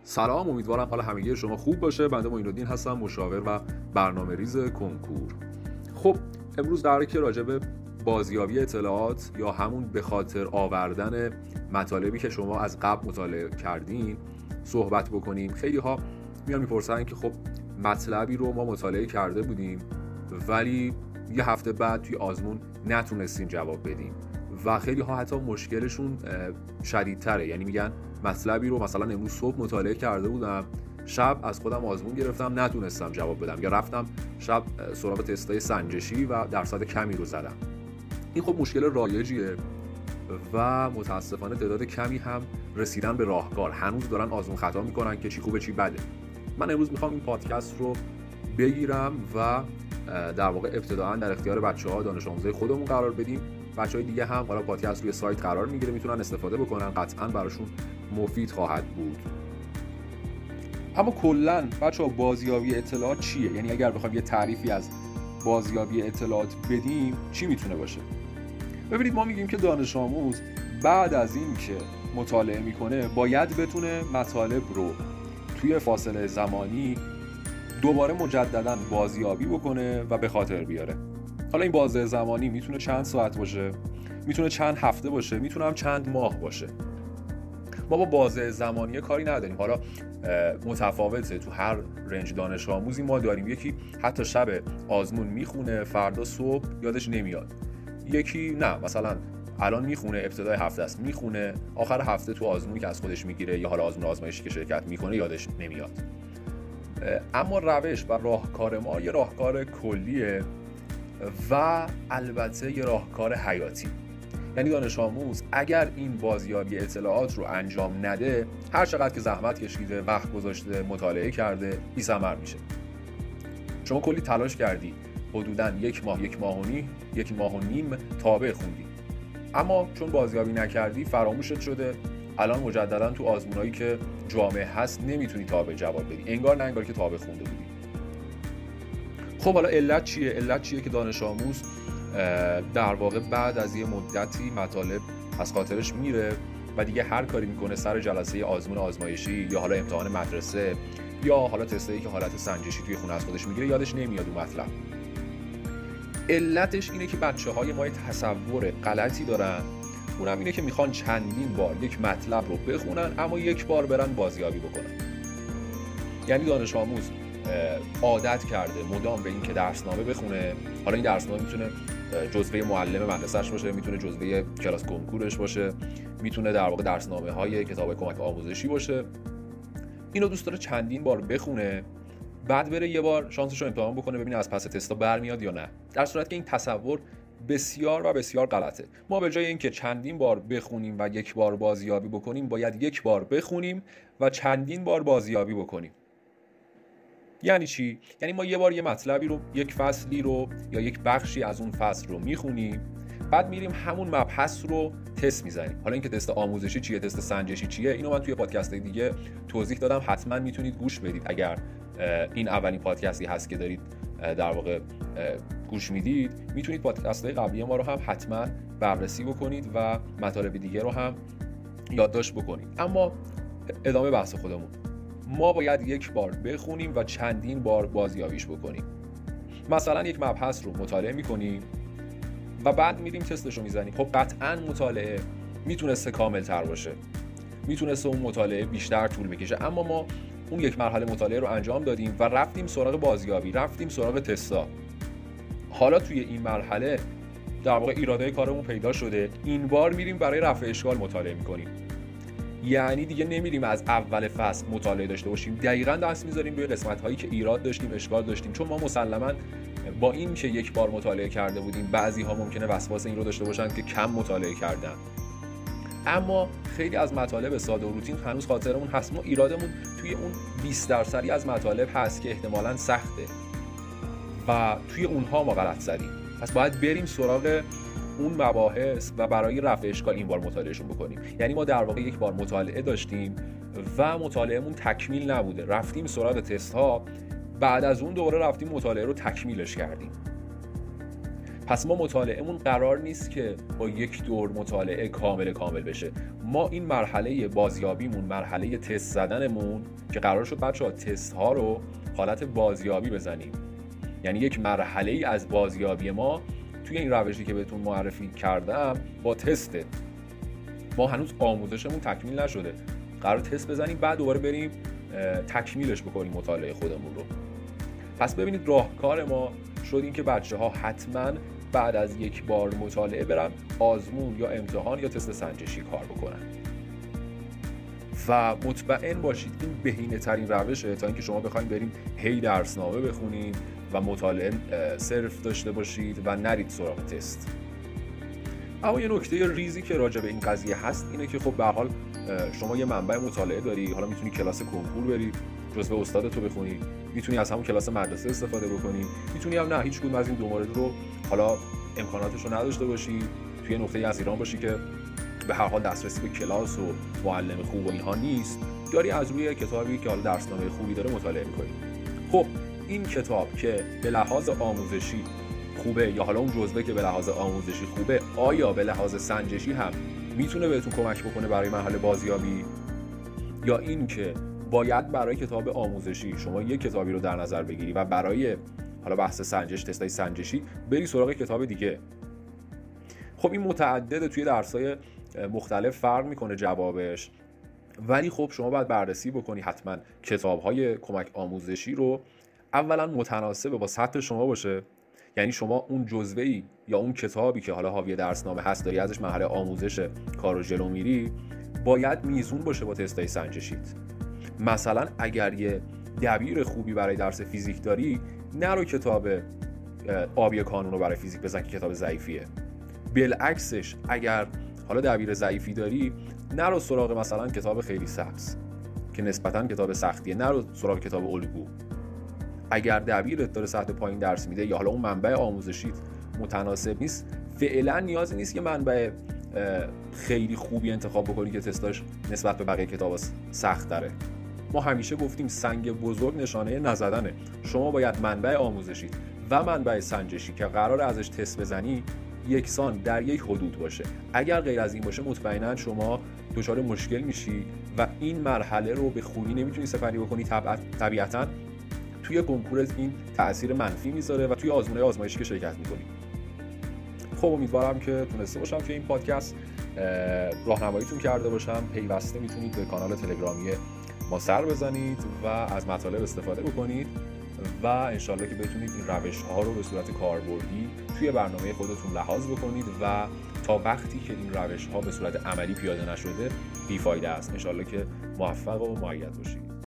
سلام، امیدوارم حال همگی شما خوب باشه. بنده معین‌الدین هستم، مشاور و برنامه‌ریز کنکور. خب امروز قراره که راجع به بازیابی اطلاعات یا همون به خاطر آوردن مطالبی که شما از قبل مطالعه کردین صحبت بکنیم. خیلی ها میان میپرسن که خب مطلبی رو ما مطالعه کرده بودیم ولی یه هفته بعد توی آزمون نتونستیم جواب بدیم و خیلی ها حتی مشکلشون شدیدتره. یعنی میگن مطلبی رو مثلا امروز صبح مطالعه کرده بودم، شب از خودم آزمون گرفتم نتونستم جواب بدم، یا رفتم شب سراغ تستای سنجشی و درصد کمی رو زدم. این خب مشکل رایجیه و متاسفانه تعداد کمی هم رسیدن به راهکار هنوز دارن آزمون خطا میکنن که چی خوبه چی بده. من امروز میخوام این پادکست رو بگیرم و در واقع ابتداءً در اختیار بچه‌ها دانش آموزای خودمون قرار بدیم. بچه‌های دیگه هم حالا پادکست روی سایت قرار میگیره، میتونن استفاده بکنن، قطعاً براشون مفید خواهد بود. اما کلاً بچه‌ها بازیابی اطلاعات چیه؟ یعنی اگر بخوایم یه تعریفی از بازیابی اطلاعات بدیم چی میتونه باشه؟ ببینید، ما میگیم که دانش آموز بعد از این که مطالعه میکنه باید بتونه مطالب رو توی فاصله زمانی دوباره مجددا بازیابی بکنه و به خاطر بیاره. حالا این بازه زمانی میتونه چند ساعت باشه، میتونه چند هفته باشه، میتونه هم چند ماه باشه. ما با بازه زمانی کاری نداریم. حالا متفاوته، تو هر رنج دانش آموزی ما داریم. یکی حتی شب آزمون میخونه، فردا صبح یادش نمیاد. یکی نه، مثلا الان میخونه، ابتدای هفته است میخونه، آخر هفته تو آزمونی که از خودش میگیره یا حالا آزمون آزمایشی که شرکت میکنه یادش نمیاد. اما روش و راهکار ما یه راهکار کلیه و البته یه راهکار حیاتی. یعنی دانش آموز اگر این بازیابی اطلاعات رو انجام نده، هر چقدر که زحمت کشیده، وقت گذاشته، مطالعه کرده، بی‌ثمر میشه. شما کلی تلاش کردی، حدوداً یک ماه و نیم تابع خوندی، اما چون بازیابی نکردی فراموشت شده. الان مجددا تو آزمونایی که جامع هست نمیتونی تابع جواب بدی، انگار نه انگار که تابع خونده بودی. خب حالا علت چیه؟ علت چیه که دانش آموز در واقع بعد از یه مدتی مطالب از خاطرش میره و دیگه هر کاری میکنه سر جلسه آزمون آزمایشی یا حالا امتحان مدرسه یا حالا تستایی که حالت سنجشی توی خونه از خودش میگیره یادش نمیاد اون مطلب. علتش اینه که بچه‌های ما تصور غلطی دارن، اونم اینه که میخوان چندین بار یک مطلب رو بخونن اما یک بار برن بازیابی بکنن. یعنی دانش آموز عادت کرده مدام به این که درسنامه بخونه. حالا این درسنامه میتونه جزوه معلم مدرسه‌اش باشه، میتونه جزوه کلاس کنکورش باشه، میتونه در واقع درسنامه‌های کتاب کمک آموزشی باشه. اینو دوست داره چندین بار بخونه، بعد بره یه بار شانسش رو امتحان بکنه ببینه از پس تستا برمیاد یا نه. در صورتی که این تصور بسیار و بسیار غلطه. ما به جای اینکه چندین بار بخونیم و یک بار بازیابی بکنیم، باید یک بار بخونیم و چندین بار بازیابی بکنیم. یعنی چی؟ یعنی ما یه بار یه مطلبی رو، یک فصلی رو یا یک بخشی از اون فصل رو میخونیم، بعد میریم همون مبحث رو تست میزنیم. حالا اینکه تست آموزشی چیه، تست سنجشی چیه، اینو من توی پادکست دیگه توضیح دادم، حتما میتونید گوش بدید. اگر این اولین پادکستی هست که دارید در واقع گوش میدید، میتونید پادکست‌های قبلی ما رو هم حتما بررسی بکنید و مطالب دیگه رو هم یادداشت بکنید. اما ادامه بحث خودمون، ما باید یک بار بخونیم و چندین بار بازیابیش بکنیم. مثلا یک مبحث رو مطالعه میکنیم و بعد میریم تستش رو میزنیم. خب قطعاً مطالعه میتونسته کامل تر باشه، میتونسته اون مطالعه بیشتر طول بکشه، اما ما اون یک مرحله مطالعه رو انجام دادیم و رفتیم سراغ بازیابی، رفتیم سراغ تستا. حالا توی این مرحله در واقع ایرادای کارمون پیدا شده، این بار میریم برای رفع اشکال مطالعه میکنیم. یعنی دیگه نمیریم از اول فصل مطالعه داشته باشیم، دقیقاً دست میذاریم روی قسمت‌هایی که ایراد داشتیم، اشکال داشتیم. چون ما مسلماً با این که یک بار مطالعه کرده بودیم، بعضی‌ها ممکنه وسواس این رو داشته باشن که کم مطالعه کردن، اما خیلی از مطالب ساده و روتین هنوز خاطرمون هست. ما ایرادمون توی اون 20% از مطالب هست که احتمالاً سخته و توی اونها ما غلط زدیم. پس باید بریم سراغ اون مباحث و برای رفع اشکال این بار مطالعهشون بکنیم. یعنی ما در واقع یک بار مطالعه داشتیم و مطالعهمون تکمیل نبوده، رفتیم سراغ تست ها، بعد از اون دوباره رفتیم مطالعه رو تکمیلش کردیم. پس ما مطالعهمون قرار نیست که با یک دور مطالعه کامل بشه. ما این مرحله بازیابیمون، مرحله تست زدنمون که قرار شد بچه‌ها تست ها رو حالت بازیابی بزنیم، یعنی یک مرحله از بازیابی ما توی این روشی که بهتون معرفی کردم با تسته. ما هنوز آموزشمون تکمیل نشده، قرار تست بزنیم بعد دوباره بریم تکمیلش بکنیم مطالعه خودمون رو. پس ببینید راهکار ما شد این که بچه‌ها حتما بعد از یک بار مطالعه برن آزمون یا امتحان یا تست سنجشی کار بکنن و مطمئن باشید این بهینه ترین روشه تا اینکه شما بخواید بریم هی درسنامه بخونید و مطالعه صرف داشته باشید و نرید سراغ تست. اما یه نکته ریزی که راجع به این قضیه هست اینه که خب به هر حال شما یه منبع مطالعه داری، حالا میتونی کلاس کنکور بری جزء استادتو بخونی، میتونی از همون کلاس مدرسه استفاده بکنی، میتونی هم نه هیچ کدوم از این دو مورد رو حالا امکاناتش رو نداشته باشی، توی نقطه از ایران باشی که به هر حال دسترسی به کلاس و معلم خوب و اینها نیست، داری از روی کتابی که حالا درسنامه خوبی داره مطالعه می‌کنی. خب این کتاب که به لحاظ آموزشی خوبه یا حالا اون جزوه که به لحاظ آموزشی خوبه، آیا به لحاظ سنجشی هم میتونه بهتون کمک بکنه برای مرحله بازیابی، یا این که باید برای کتاب آموزشی شما یک کتابی رو در نظر بگیری و برای حالا بحث سنجش، تستای سنجشی بری سراغ کتاب دیگه؟ خب این متعدد توی درس‌های مختلف فرق میکنه جوابش، ولی خب شما باید بررسی بکنی حتما کتاب‌های کمک آموزشی رو اولا متناسب با سطح شما باشه، یعنی شما اون جزوه‌ای یا اون کتابی که حالا حاوی درسنامه هست داری ازش مرحله آموزش کارو جلو میری، باید میزون باشه با تستای سنجشیت. مثلا اگر یه دبیر خوبی برای درس فیزیک داری، نرو کتاب آبی کانون رو برای فیزیک بزن که کتاب ضعیفیه. بالعکسش اگر حالا دبیر ضعیفی داری، نرو سراغ مثلا کتاب خیلی سبز که نسبتاً کتاب سختیه، نرو سراغ کتاب الگو. اگر دبیرت داره سطح پایین درس میده یا حالا اون منبع آموزشیت متناسب نیست، فعلا نیازی نیست که منبع خیلی خوبی انتخاب بکنی که تستاش نسبت به بقیه کتابا سخت تره. ما همیشه گفتیم سنگ بزرگ نشانه نزدنه. شما باید منبع آموزشی و منبع سنجشی که قرار ازش تست بزنی یکسان در یک حدود باشه. اگر غیر از این باشه مطمئنا شما دچار مشکل میشی و این مرحله رو به خوبی نمیتونی سپری بکنی. طبیعتاً توی کنکور این تأثیر منفی میذاره و توی آزمایشی که شرکت میکنی. خب امیدوارم که تونسته باشم که این پادکست راهنماییتون کرده باشم. پیوسته میتونید به کانال تلگرامی ما سر بزنید و از مطالب استفاده بکنید و انشالله که بتونید این روش ها رو به صورت کاربردی توی برنامه خودتون لحاظ بکنید و تا وقتی که این روش ها به صورت عملی پیاده نشده بیفایده است. انشالله که موفق و مؤید باشید.